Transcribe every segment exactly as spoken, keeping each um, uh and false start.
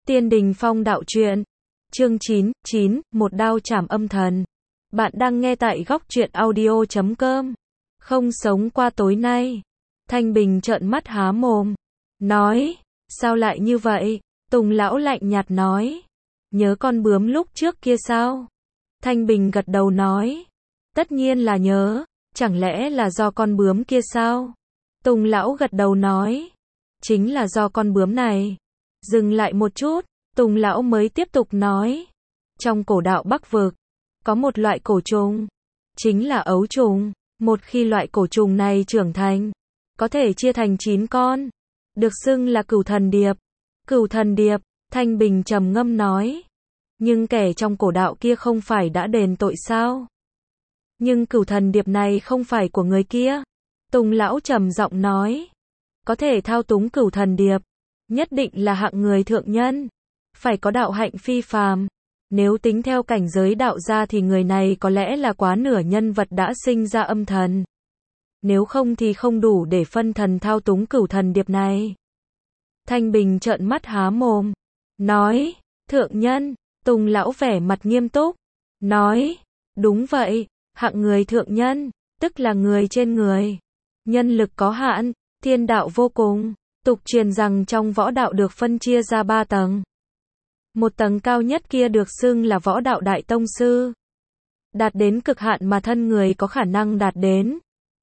Tiên Đình Phong Đạo Truyện. Chương chín, chín, một đao chảm âm thần. Bạn đang nghe tại góc truyện audio chấm com. Không sống qua tối nay. Thanh Bình trợn mắt há mồm. Nói, sao lại như vậy? Tùng lão lạnh nhạt nói. Nhớ con bướm lúc trước kia sao? Thanh Bình gật đầu nói. Tất nhiên là nhớ, chẳng lẽ là do con bướm kia sao? Tùng lão gật đầu nói. Chính là do con bướm này. Dừng lại một chút, Tùng lão mới tiếp tục nói. Trong cổ đạo Bắc Vực, có một loại cổ trùng, chính là ấu trùng. Một khi loại cổ trùng này trưởng thành, có thể chia thành chín con, được xưng là Cửu Thần Điệp. Cửu Thần Điệp, Thanh Bình trầm ngâm nói. Nhưng kẻ trong cổ đạo kia không phải đã đền tội sao? Nhưng Cửu Thần Điệp này không phải của người kia. Tùng lão trầm giọng nói. Có thể thao túng Cửu Thần Điệp, nhất định là hạng người thượng nhân, phải có đạo hạnh phi phàm. Nếu tính theo cảnh giới đạo gia thì người này có lẽ là quá nửa nhân vật đã sinh ra âm thần. Nếu không thì không đủ để phân thần thao túng Cửu Thần Điệp này. Thanh Bình trợn mắt há mồm, nói, thượng nhân. Tùng lão vẻ mặt nghiêm túc, nói, đúng vậy, hạng người thượng nhân, tức là người trên người. Nhân lực có hạn, thiên đạo vô cùng. Tục truyền rằng trong võ đạo được phân chia ra ba tầng. Một tầng cao nhất kia được xưng là võ đạo đại tông sư. Đạt đến cực hạn mà thân người có khả năng đạt đến.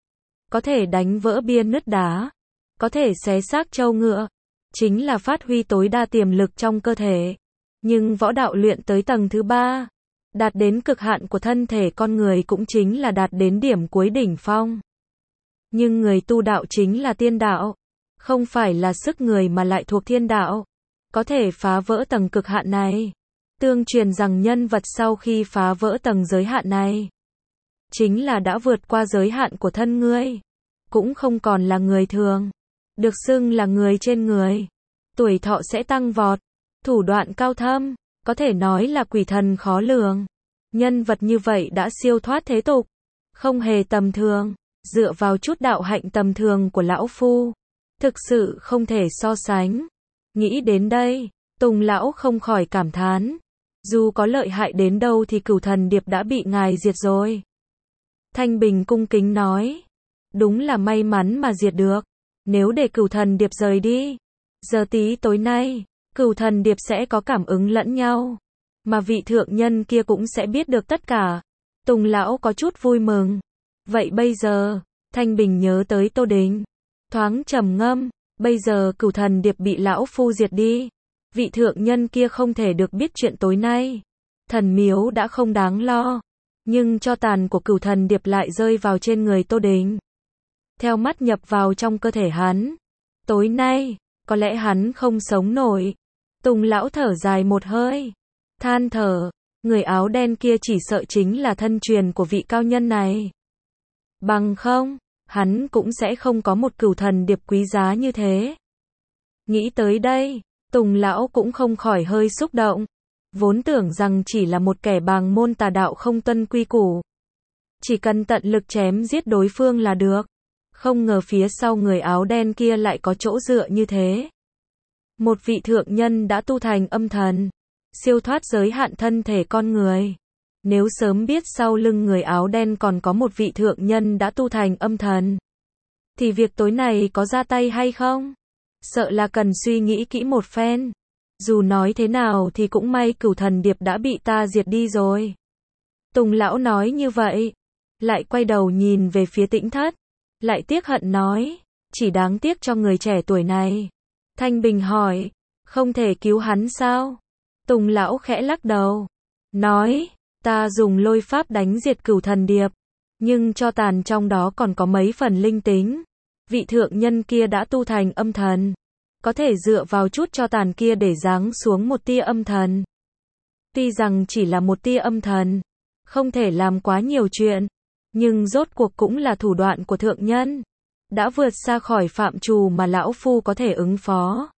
Có thể đánh vỡ bia nứt đá, có thể xé xác trâu ngựa, chính là phát huy tối đa tiềm lực trong cơ thể. Nhưng võ đạo luyện tới tầng thứ ba, đạt đến cực hạn của thân thể con người cũng chính là đạt đến điểm cuối đỉnh phong. Nhưng người tu đạo chính là tiên đạo, không phải là sức người mà lại thuộc thiên đạo, có thể phá vỡ tầng cực hạn này. Tương truyền rằng nhân vật sau khi phá vỡ tầng giới hạn này, chính là đã vượt qua giới hạn của thân ngươi, cũng không còn là người thường, được xưng là người trên người. Tuổi thọ sẽ tăng vọt, thủ đoạn cao thâm, có thể nói là quỷ thần khó lường. Nhân vật như vậy đã siêu thoát thế tục, không hề tầm thường. Dựa vào chút đạo hạnh tầm thường của lão phu, thực sự không thể so sánh. Nghĩ đến đây, Tùng lão không khỏi cảm thán. Dù có lợi hại đến đâu thì Cửu Thần Điệp đã bị ngài diệt rồi. Thanh Bình cung kính nói. Đúng là may mắn mà diệt được. Nếu để Cửu Thần Điệp rời đi, giờ tí tối nay, Cửu Thần Điệp sẽ có cảm ứng lẫn nhau, mà vị thượng nhân kia cũng sẽ biết được tất cả. Tùng lão có chút vui mừng. Vậy bây giờ, Thanh Bình nhớ tới Tô Đình, thoáng trầm ngâm. Bây giờ Cửu Thần Điệp bị lão phu diệt đi, vị thượng nhân kia không thể được biết chuyện tối nay. Thần miếu đã không đáng lo, nhưng tro tàn của Cửu Thần Điệp lại rơi vào trên người Tô Đình, theo mắt nhập vào trong cơ thể hắn. Tối nay, có lẽ hắn không sống nổi. Tùng lão thở dài một hơi, than thở, người áo đen kia chỉ sợ chính là thân truyền của vị cao nhân này. Bằng không, hắn cũng sẽ không có một Cửu Thần Điệp quý giá như thế. Nghĩ tới đây, Tùng lão cũng không khỏi hơi xúc động. Vốn tưởng rằng chỉ là một kẻ bàng môn tà đạo không tuân quy củ, chỉ cần tận lực chém giết đối phương là được. Không ngờ phía sau người áo đen kia lại có chỗ dựa như thế. Một vị thượng nhân đã tu thành âm thần, siêu thoát giới hạn thân thể con người. Nếu sớm biết sau lưng người áo đen còn có một vị thượng nhân đã tu thành âm thần, thì việc tối nay có ra tay hay không, sợ là cần suy nghĩ kỹ một phen. Dù nói thế nào thì cũng may Cửu Thần Điệp đã bị ta diệt đi rồi. Tùng lão nói như vậy, lại quay đầu nhìn về phía Tĩnh Thất, lại tiếc hận nói, chỉ đáng tiếc cho người trẻ tuổi này. Thanh Bình hỏi, không thể cứu hắn sao? Tùng lão khẽ lắc đầu, nói, ta dùng lôi pháp đánh diệt Cửu Thần Điệp, nhưng cho tàn trong đó còn có mấy phần linh tính. Vị thượng nhân kia đã tu thành âm thần, có thể dựa vào chút cho tàn kia để giáng xuống một tia âm thần. Tuy rằng chỉ là một tia âm thần, không thể làm quá nhiều chuyện, nhưng rốt cuộc cũng là thủ đoạn của thượng nhân, đã vượt xa khỏi phạm trù mà lão phu có thể ứng phó.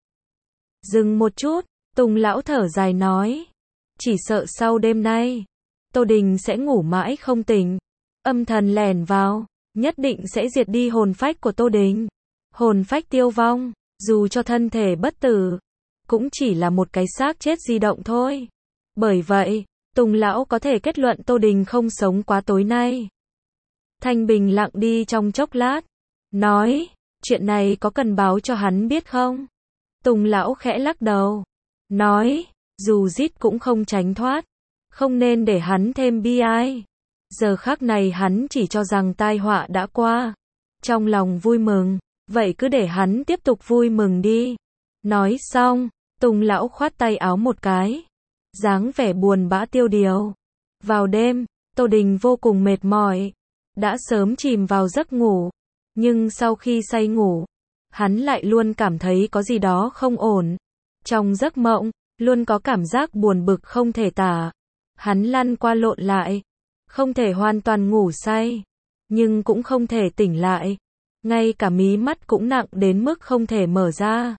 Dừng một chút, Tùng lão thở dài nói, chỉ sợ sau đêm nay, Tô Đình sẽ ngủ mãi không tỉnh. Âm thần lẻn vào, nhất định sẽ diệt đi hồn phách của Tô Đình. Hồn phách tiêu vong, dù cho thân thể bất tử, cũng chỉ là một cái xác chết di động thôi. Bởi vậy, Tùng lão có thể kết luận Tô Đình không sống quá tối nay. Thanh Bình lặng đi trong chốc lát, nói, chuyện này có cần báo cho hắn biết không? Tùng lão khẽ lắc đầu, nói, dù giết cũng không tránh thoát, không nên để hắn thêm bi ai. Giờ khắc này hắn chỉ cho rằng tai họa đã qua, trong lòng vui mừng, vậy cứ để hắn tiếp tục vui mừng đi. Nói xong, Tùng lão khoát tay áo một cái, dáng vẻ buồn bã tiêu điều. Vào đêm, Tô Đình vô cùng mệt mỏi, đã sớm chìm vào giấc ngủ, nhưng sau khi say ngủ, hắn lại luôn cảm thấy có gì đó không ổn. Trong giấc mộng, luôn có cảm giác buồn bực không thể tả. Hắn lăn qua lộn lại, không thể hoàn toàn ngủ say, nhưng cũng không thể tỉnh lại. Ngay cả mí mắt cũng nặng đến mức không thể mở ra.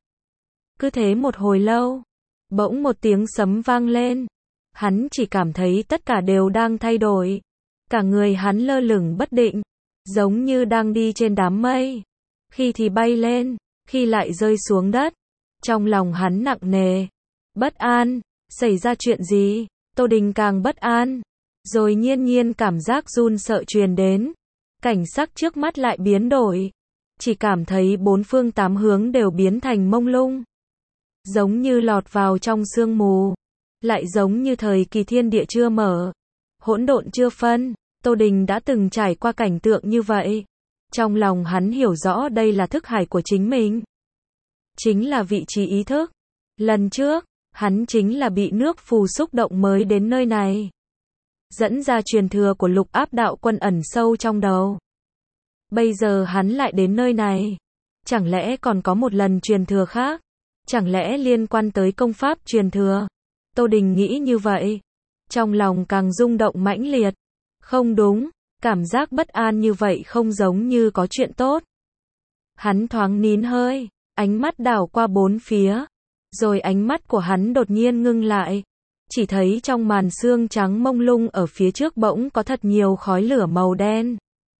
Cứ thế một hồi lâu, bỗng một tiếng sấm vang lên. Hắn chỉ cảm thấy tất cả đều đang thay đổi. Cả người hắn lơ lửng bất định, giống như đang đi trên đám mây. Khi thì bay lên, khi lại rơi xuống đất. Trong lòng hắn nặng nề, bất an, xảy ra chuyện gì? Tô Đình càng bất an. Rồi nhiên nhiên cảm giác run sợ truyền đến. Cảnh sắc trước mắt lại biến đổi. Chỉ cảm thấy bốn phương tám hướng đều biến thành mông lung. Giống như lọt vào trong sương mù. Lại giống như thời kỳ thiên địa chưa mở, hỗn độn chưa phân. Tô Đình đã từng trải qua cảnh tượng như vậy. Trong lòng hắn hiểu rõ đây là thức hải của chính mình. Chính là vị trí ý thức. Lần trước, hắn chính là bị nước phù xúc động mới đến nơi này. Dẫn ra truyền thừa của Lục Áp đạo quân ẩn sâu trong đầu. Bây giờ hắn lại đến nơi này. Chẳng lẽ còn có một lần truyền thừa khác? Chẳng lẽ liên quan tới công pháp truyền thừa? Tô Đình nghĩ như vậy. Trong lòng càng rung động mãnh liệt. Không đúng, cảm giác bất an như vậy không giống như có chuyện tốt. Hắn thoáng nín hơi, ánh mắt đảo qua bốn phía. Rồi ánh mắt của hắn đột nhiên ngưng lại. Chỉ thấy trong màn sương trắng mông lung ở phía trước bỗng có thật nhiều khói lửa màu đen.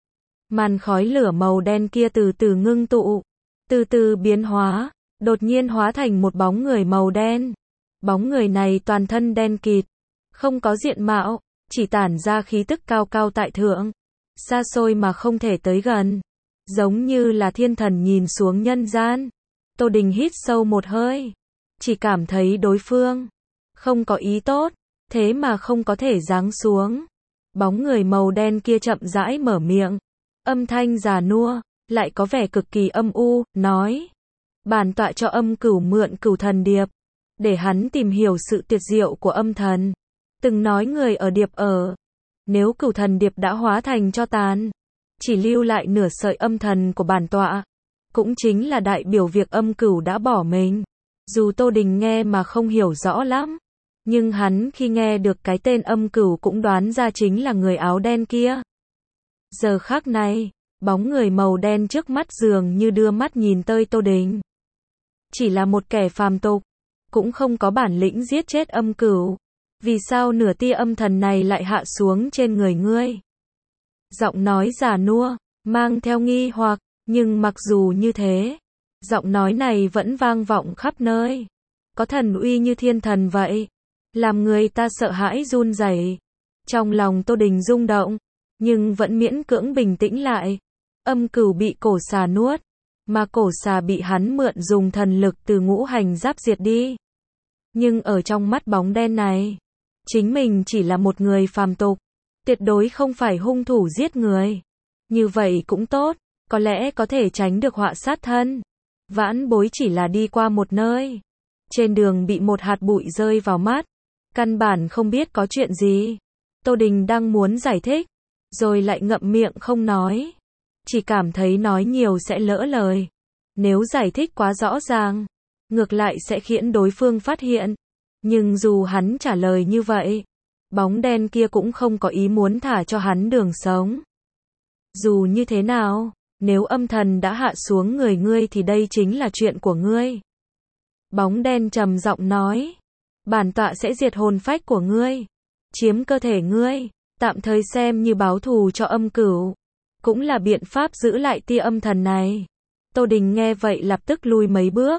Màn khói lửa màu đen kia từ từ ngưng tụ, từ từ biến hóa, đột nhiên hóa thành một bóng người màu đen. Bóng người này toàn thân đen kịt, không có diện mạo, chỉ tản ra khí tức cao cao tại thượng, xa xôi mà không thể tới gần, giống như là thiên thần nhìn xuống nhân gian. Tô Đình hít sâu một hơi, chỉ cảm thấy đối phương không có ý tốt, thế mà không có thể giáng xuống. Bóng người màu đen kia chậm rãi mở miệng, âm thanh già nua, lại có vẻ cực kỳ âm u, nói: bản tọa cho Âm Cửu mượn Cửu Thần Điệp, để hắn tìm hiểu sự tuyệt diệu của âm thần. Từng nói người ở điệp ở, nếu Cửu Thần Điệp đã hóa thành tro tàn, chỉ lưu lại nửa sợi âm thần của bản tọa, cũng chính là đại biểu việc Âm Cửu đã bỏ mình. Dù Tô Đình nghe mà không hiểu rõ lắm, nhưng hắn khi nghe được cái tên Âm Cửu cũng đoán ra chính là người áo đen kia. Giờ khắc này, bóng người màu đen trước mắt dường như đưa mắt nhìn tới Tô Đình. Chỉ là một kẻ phàm tục, cũng không có bản lĩnh giết chết Âm Cửu. Vì sao nửa tia âm thần này lại hạ xuống trên người ngươi? Giọng nói già nua, mang theo nghi hoặc, nhưng mặc dù như thế, giọng nói này vẫn vang vọng khắp nơi. Có thần uy như thiên thần vậy, làm người ta sợ hãi run rẩy. Trong lòng Tô Đình rung động, nhưng vẫn miễn cưỡng bình tĩnh lại. Âm Cửu bị cổ xà nuốt, mà cổ xà bị hắn mượn dùng thần lực từ ngũ hành giáp diệt đi. Nhưng ở trong mắt bóng đen này, chính mình chỉ là một người phàm tục, tuyệt đối không phải hung thủ giết người. Như vậy cũng tốt, có lẽ có thể tránh được họa sát thân. Vãn Bối chỉ là đi qua một nơi, trên đường bị một hạt bụi rơi vào mắt, căn bản không biết có chuyện gì. Tô Đình đang muốn giải thích, rồi lại ngậm miệng không nói. Chỉ cảm thấy nói nhiều sẽ lỡ lời. Nếu giải thích quá rõ ràng, ngược lại sẽ khiến đối phương phát hiện. Nhưng dù hắn trả lời như vậy, bóng đen kia cũng không có ý muốn thả cho hắn đường sống. Dù như thế nào, nếu âm thần đã hạ xuống người ngươi thì đây chính là chuyện của ngươi. Bóng đen trầm giọng nói, bản tọa sẽ diệt hồn phách của ngươi, chiếm cơ thể ngươi, tạm thời xem như báo thù cho Âm Cửu, cũng là biện pháp giữ lại tia âm thần này. Tô Đình nghe vậy lập tức lùi mấy bước,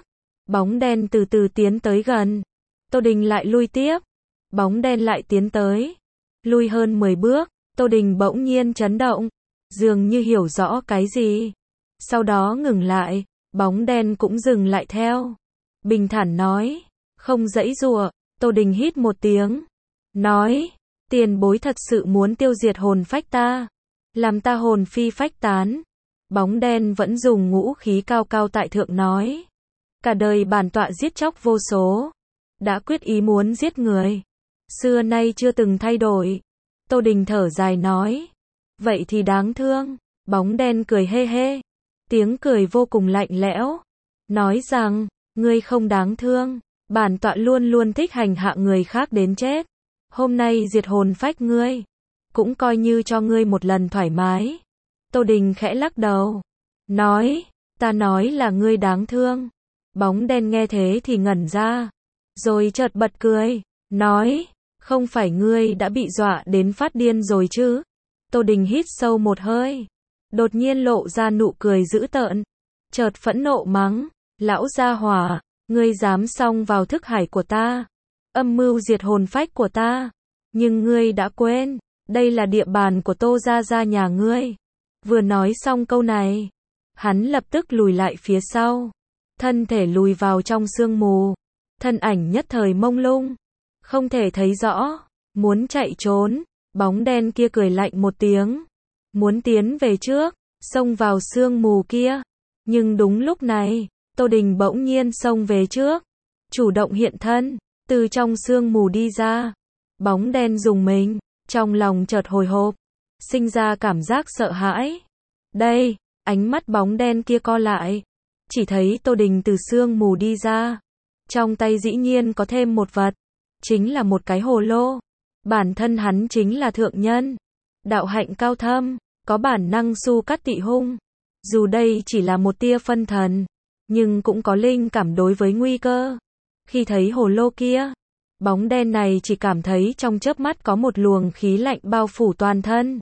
Bóng đen từ từ tiến tới gần. Tô Đình lại lui tiếp. Bóng đen lại tiến tới. Lui hơn mười bước, Tô Đình bỗng nhiên chấn động. Dường như hiểu rõ cái gì. Sau đó ngừng lại, bóng đen cũng dừng lại theo. Bình thản nói, không giãy giụa. Tô Đình hít một tiếng. Nói, tiền bối thật sự muốn tiêu diệt hồn phách ta. Làm ta hồn phi phách tán. Bóng đen vẫn dùng ngũ khí cao cao tại thượng nói. Cả đời bản tọa giết chóc vô số. Đã quyết ý muốn giết người. Xưa nay chưa từng thay đổi. Tô Đình thở dài nói. Vậy thì đáng thương. Bóng đen cười hê hê. Tiếng cười vô cùng lạnh lẽo. Nói rằng, ngươi không đáng thương. Bản tọa luôn luôn thích hành hạ người khác đến chết. Hôm nay diệt hồn phách ngươi. Cũng coi như cho ngươi một lần thoải mái. Tô Đình khẽ lắc đầu. Nói, ta nói là ngươi đáng thương. Bóng đen nghe thế thì ngẩn ra. Rồi chợt bật cười. Nói, không phải ngươi đã bị dọa đến phát điên rồi chứ? Tô Đình hít sâu một hơi. Đột nhiên lộ ra nụ cười dữ tợn. Chợt phẫn nộ mắng. Lão gia hỏa, ngươi dám xông vào thức hải của ta. Âm mưu diệt hồn phách của ta. Nhưng ngươi đã quên. Đây là địa bàn của Tô gia gia nhà ngươi. Vừa nói xong câu này. Hắn lập tức lùi lại phía sau. Thân thể lùi vào trong sương mù. Thân ảnh nhất thời mông lung. Không thể thấy rõ. Muốn chạy trốn. Bóng đen kia cười lạnh một tiếng. Muốn tiến về trước. Xông vào sương mù kia. Nhưng đúng lúc này. Tô Đình bỗng nhiên xông về trước. Chủ động hiện thân. Từ trong sương mù đi ra. Bóng đen dùng mình. Trong lòng chợt hồi hộp. Sinh ra cảm giác sợ hãi. Đây. Ánh mắt bóng đen kia co lại. Chỉ thấy Tô Đình từ sương mù đi ra. Trong tay dĩ nhiên có thêm một vật. Chính là một cái hồ lô. Bản thân hắn chính là thượng nhân. Đạo hạnh cao thâm. Có bản năng su cắt tị hung. Dù đây chỉ là một tia phân thần. Nhưng cũng có linh cảm đối với nguy cơ. Khi thấy hồ lô kia. Bóng đen này chỉ cảm thấy trong chớp mắt có một luồng khí lạnh bao phủ toàn thân.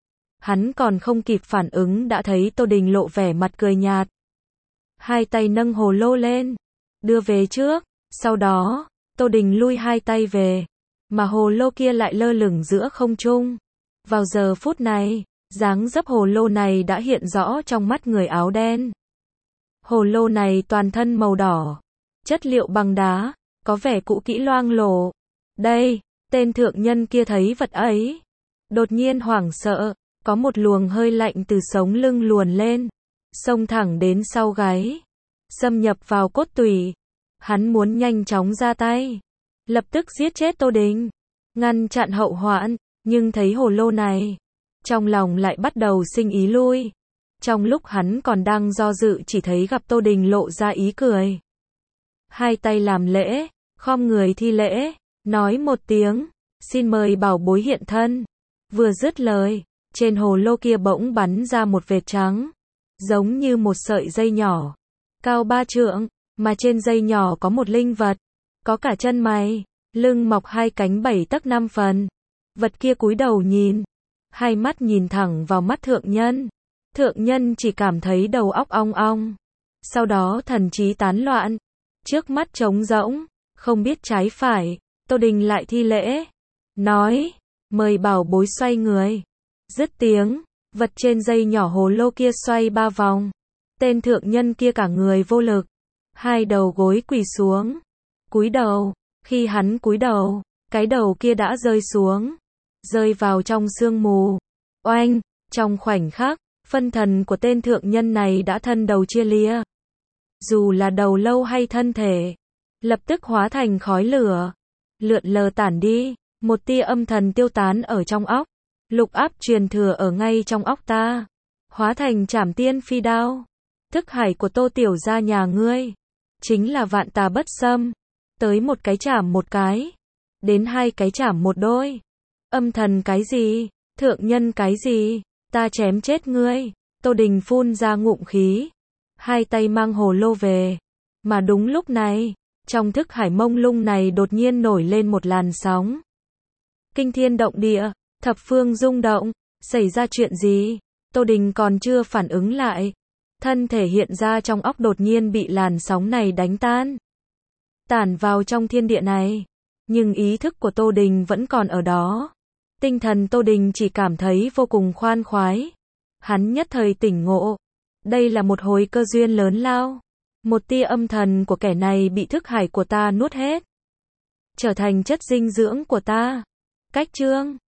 Hắn còn không kịp phản ứng đã thấy Tô Đình lộ vẻ mặt cười nhạt. Hai tay nâng hồ lô lên. Đưa về trước. Sau đó, Tô Đình lui hai tay về. Mà hồ lô kia lại lơ lửng giữa không trung. Vào giờ phút này, dáng dấp hồ lô này đã hiện rõ trong mắt người áo đen. Hồ lô này toàn thân màu đỏ. Chất liệu bằng đá. Có vẻ cũ kỹ loang lổ. Đây, tên thượng nhân kia thấy vật ấy. Đột nhiên hoảng sợ. Có một luồng hơi lạnh từ sống lưng luồn lên. Xông thẳng đến sau gáy. Xâm nhập vào cốt tủy. Hắn muốn nhanh chóng ra tay. Lập tức giết chết Tô Đình. Ngăn chặn hậu hoạn. Nhưng thấy hồ lô này. Trong lòng lại bắt đầu sinh ý lui. Trong lúc hắn còn đang do dự chỉ thấy gặp Tô Đình lộ ra ý cười. Hai tay làm lễ. Khom người thi lễ. Nói một tiếng. Xin mời bảo bối hiện thân. Vừa dứt lời. Trên hồ lô kia bỗng bắn ra một vệt trắng. Giống như một sợi dây nhỏ. Cao ba trượng. Mà trên dây nhỏ có một linh vật. Có cả chân mày. Lưng mọc hai cánh bảy tấc năm phần. Vật kia cúi đầu nhìn. Hai mắt nhìn thẳng vào mắt thượng nhân. Thượng nhân chỉ cảm thấy đầu óc ong ong. Sau đó thần trí tán loạn. Trước mắt trống rỗng. Không biết trái phải. Tô Đình lại thi lễ. Nói. Mời bảo bối xoay người. Dứt tiếng. Vật trên dây nhỏ hồ lô kia xoay ba vòng. Tên thượng nhân kia cả người vô lực. Hai đầu gối quỳ xuống. Cúi đầu. Khi hắn cúi đầu. Cái đầu kia đã rơi xuống. Rơi vào trong sương mù. Oanh. Trong khoảnh khắc. Phân thần của tên thượng nhân này đã thân đầu chia lìa. Dù là đầu lâu hay thân thể. Lập tức hóa thành khói lửa. Lượn lờ tản đi. Một tia âm thần tiêu tán ở trong óc. Lục áp truyền thừa ở ngay trong óc ta. Hóa thành trảm tiên phi đao. Thức hải của Tô tiểu gia nhà ngươi. Chính là vạn tà bất xâm. Tới một cái chảm một cái. Đến hai cái chảm một đôi. Âm thần cái gì? Thượng nhân cái gì? Ta chém chết ngươi. Tô Đình phun ra ngụm khí. Hai tay mang hồ lô về. Mà đúng lúc này. Trong thức hải mông lung này đột nhiên nổi lên một làn sóng. Kinh thiên động địa. Thập phương rung động. Xảy ra chuyện gì? Tô Đình còn chưa phản ứng lại. Thân thể hiện ra trong óc đột nhiên bị làn sóng này đánh tan. Tản vào trong thiên địa này. Nhưng ý thức của Tô Đình vẫn còn ở đó. Tinh thần Tô Đình chỉ cảm thấy vô cùng khoan khoái. Hắn nhất thời tỉnh ngộ. Đây là một hồi cơ duyên lớn lao. Một tia âm thần của kẻ này bị thức hải của ta nuốt hết. Trở thành chất dinh dưỡng của ta. Cách chương